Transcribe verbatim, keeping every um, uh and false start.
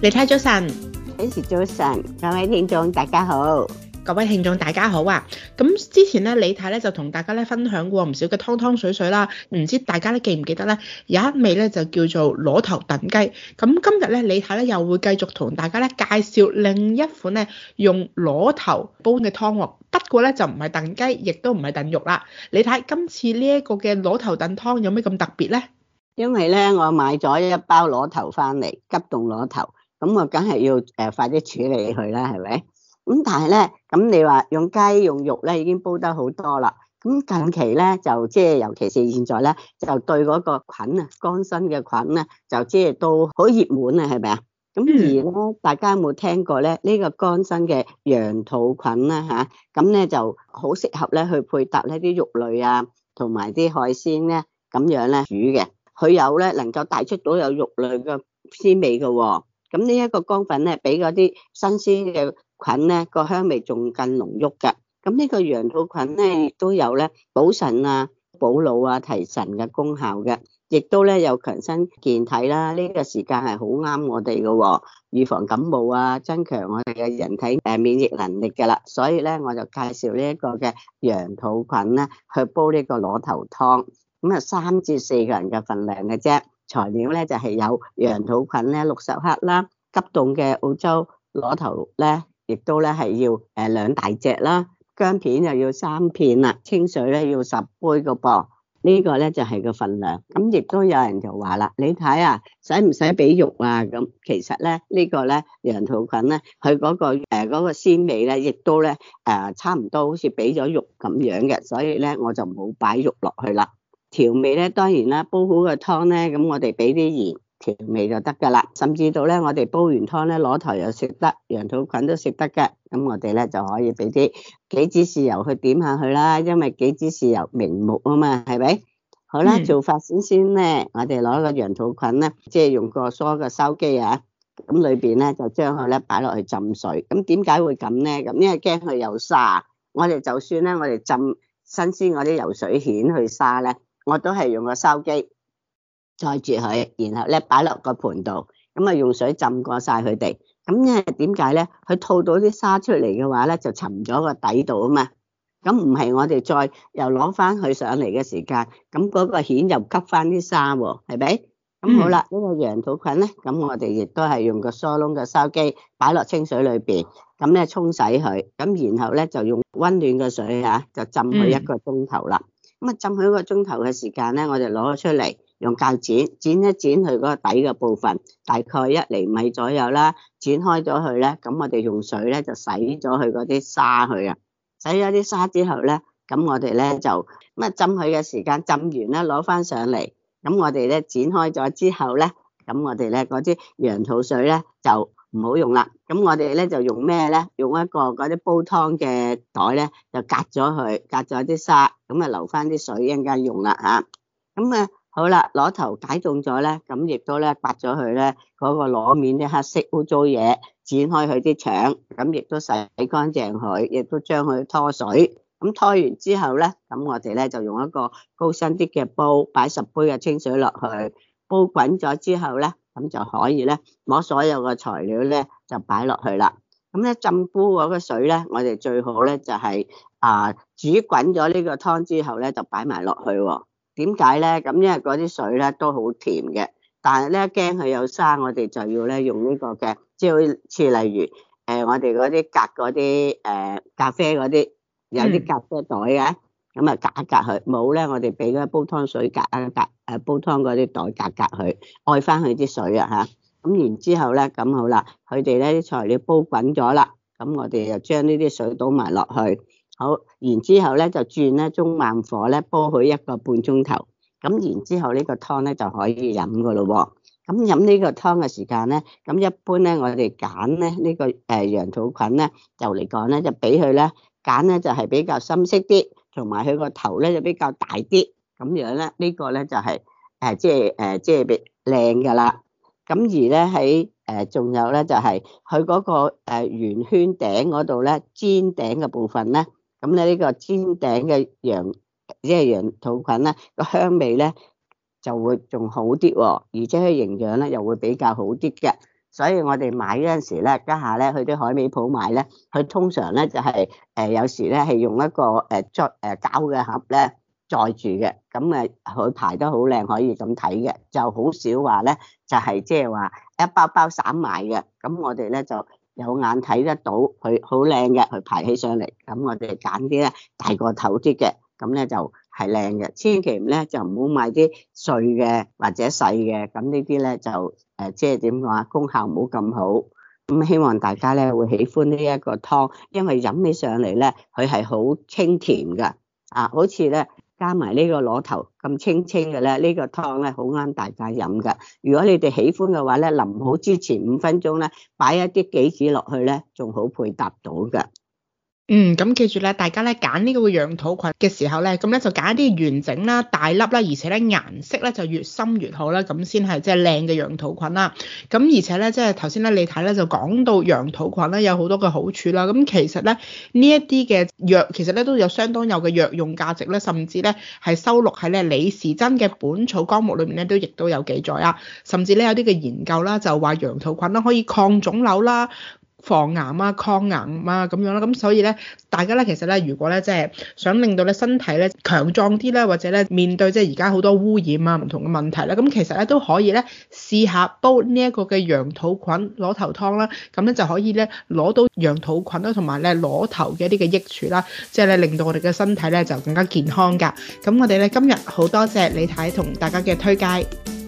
李太早晨， 幾時早晨，各位聽眾大家好。 各位聽眾大家好啊！咁之前咧，李太咧就同大家咧分享過唔少嘅湯湯水水啦。唔知大家咧記唔記得咧？有一味咧就叫做螺頭燉雞。咁今日咧，李太咧又會繼續同大家咧介紹另一款咧用螺頭煲嘅湯喎。不過咧就唔係燉雞，亦都唔係燉肉啦。李太，今次呢一個嘅螺頭燉湯有咩咁特別咧？ 因為咧我買咗一包螺頭翻嚟，急凍螺頭，咁我梗係要誒快啲處理佢啦，係咪？咁但係咧，咁你話用雞用肉咧已經煲得好多啦。咁近期咧就即係尤其是現在咧，就對嗰個菌啊，乾身嘅菌咧，就即係都好熱門啊，係咪啊？咁而咧，大家有冇聽過咧？呢個乾身嘅羊肚菌啦嚇，咁咧就好適合咧去配搭呢啲肉類啊，同埋啲海鮮咧咁樣咧煮嘅。佢有咧能夠帶出到有肉類嘅鮮味嘅喎。咁呢一個乾粉咧，比嗰啲新鮮嘅菌咧個香味仲更濃郁嘅。咁呢個羊肚菌咧亦都有咧補腎啊、補腦啊、提神嘅功效嘅，亦都咧有強身健體啦。呢個時間係好啱我哋嘅喎，預防感冒啊，增強我哋嘅人體誒免疫能力嘅啦。所以咧我就介紹呢一個嘅羊肚菌咧去煲呢個螺頭湯。咁啊三至四個人嘅份量嘅啫。材料咧就係有羊肚菌咧六十克啦，急凍嘅澳洲螺頭咧，亦都咧係要誒兩大隻啦，薑片又要三片啦，清水咧要十杯個噃，呢個咧就係個份量。咁亦都有人就話啦，你睇啊，使唔使俾肉啊？咁其實咧呢個咧羊肚菌咧，佢嗰個誒嗰個鮮味咧，亦都咧誒差唔多好似俾咗肉咁樣嘅，所以咧我就冇擺肉落去啦。調味咧，當然啦，煲好個湯咧，咁我哋俾啲鹽調味就得噶啦。甚至到咧，我哋煲完湯咧，螺頭又食得，羊肚菌都食得嘅。咁我哋咧就可以俾啲杞子豉油去點下去啦，因為杞子豉油明目啊嘛，係咪？好啦，做法先先咧，我哋攞個羊肚菌咧，即係用個梳嘅筲箕啊，咁裏邊咧就將佢咧擺落去浸水。咁點解會咁咧？咁因為驚佢有沙，我哋就算咧，我哋浸新鮮嗰啲游水蜆去沙咧。我都係用個筲箕載住佢，然後咧擺落個盤度，咁啊用水浸過晒佢哋。咁因為點解咧？佢吐到啲沙出嚟嘅話咧，就沉咗個底度啊嘛。咁唔係我哋再又攞翻佢上嚟嘅時間，咁嗰個蜆又吸翻啲沙喎，係咪？咁好啦，呢、嗯、個羊肚菌咧，咁我哋亦都係用個疏窿嘅筲箕擺落清水裏邊，咁咧沖洗佢，咁然後咧就用溫暖嘅水啊，就浸佢一個鐘頭啦。咁啊，浸佢一個鐘頭嘅時間咧，我哋攞咗出嚟，用鉸剪剪一剪佢嗰個底嘅部分，大概一厘米左右啦。剪開咗佢咧，咁我哋用水咧就洗咗佢嗰啲沙去啊。洗咗啲沙之後咧，咁我哋咧就咁啊浸佢嘅時間浸完咧，攞翻上嚟。咁我哋咧剪開咗之後咧，咁我哋咧嗰啲羊肚水咧就唔好用啦。咁我哋咧就用咩咧？用一個嗰啲煲湯嘅袋咧，就隔咗佢，隔咗啲沙，咁啊留翻啲水一陣間用啦吓。咁啊好啦，螺頭解凍咗咧，咁亦都咧刮咗佢咧嗰個螺面啲黑色污糟嘢，剪開佢啲腸，咁亦都洗乾淨佢，亦都將佢拖水。咁拖完之後咧，咁我哋咧就用一個高身啲嘅煲，擺十杯嘅清水落去，煲滾咗之後咧，咁就可以咧攞所有嘅材料咧就擺落去啦。咁咧浸煲嗰個水咧，我哋最好咧就係、是、啊煮滾咗呢個湯之後咧就擺埋落去。點解咧？咁因為嗰啲水咧都好甜嘅，但係咧驚佢有沙，我哋就要咧用呢個嘅，即係好似例如誒、呃、我哋嗰啲隔嗰啲誒咖啡嗰啲。有啲咖啡袋嘅，咁啊隔一隔佢，冇咧我哋俾嗰煲湯水隔一隔，誒煲湯嗰啲袋隔隔佢，愛翻佢啲水啊吓，咁然之後咧咁好啦，佢哋咧啲材料煲滾咗啦，咁我哋就將呢啲水倒埋落去，好，然之後咧就轉咧中慢火咧煲佢一個半鐘頭，咁然之後呢個湯咧就可以飲噶咯喎，咁飲呢個湯嘅時間咧，咁一般咧我哋揀咧呢個誒羊肚菌咧，就嚟講咧就俾佢咧。揀咧就係比較深色啲，同埋佢個頭咧就比較大啲，咁樣咧呢個咧就係誒即係誒即係別靚噶啦。咁而咧喺誒仲有咧就係佢嗰個誒圓圈頂嗰度咧尖頂嘅部分咧，咁咧呢個尖頂嘅羊即係羊肚菌咧個香味咧就會仲好啲，而且佢營養咧又會比較好啲嘅。 所以我哋買嗰陣時咧，家下咧去啲海味鋪買咧，佢通常咧就係、是、誒、呃、有時咧係用一個誒裝誒膠嘅盒咧載住嘅，咁誒佢排得好靚，可以咁睇嘅，就好少話咧就係即係話一包包散賣嘅，咁我哋咧就有眼睇得到佢好靚嘅，佢排起上嚟，咁我哋揀啲咧大個頭啲嘅，咁咧就係靚嘅，千祈唔咧就唔好買啲碎嘅或者細嘅，咁呢啲咧就誒即係點講啊，功效唔好咁好。咁希望大家咧會喜歡呢一個湯，因為飲起上嚟咧佢係好清甜噶，啊，好似咧加埋呢個螺頭咁清清嘅咧，呢個湯咧好啱大家飲噶。如果你哋喜歡嘅話咧，淋好之前五分鐘咧，擺一啲杞子落去咧，仲好配搭到噶。 嗯，咁記住咧，大家咧揀呢個羊肚菌嘅時候咧，咁咧就揀一啲完整啦、大粒啦，而且咧顏色咧就越深越好啦，咁先係即係靚嘅羊肚菌啦。咁而且咧，即係頭先咧你睇咧就講到羊肚菌咧有好多嘅好處啦。咁其實咧呢一啲嘅藥其實咧都有相當有嘅藥用價值咧，甚至咧係收錄喺咧李時珍嘅《本草綱目》裏面咧都亦都有記載啊。甚至咧有啲嘅研究啦，就話羊肚菌啦可以抗腫瘤啦、防癌啊、抗癌啊咁樣啦，咁所以咧，大家咧其實咧，如果咧即係想令到咧身體咧強壯啲咧，或者咧面對即係而家好多污染啊唔同嘅問題咧，咁其實咧都可以咧試下煲呢一個嘅羊肚菌螺頭湯啦，咁咧就可以咧攞到羊肚菌啦同埋咧螺頭嘅一啲嘅益處啦，即係咧令到我哋嘅身體咧就更加健康㗎。咁我哋咧今日好多謝李太同大家嘅推介。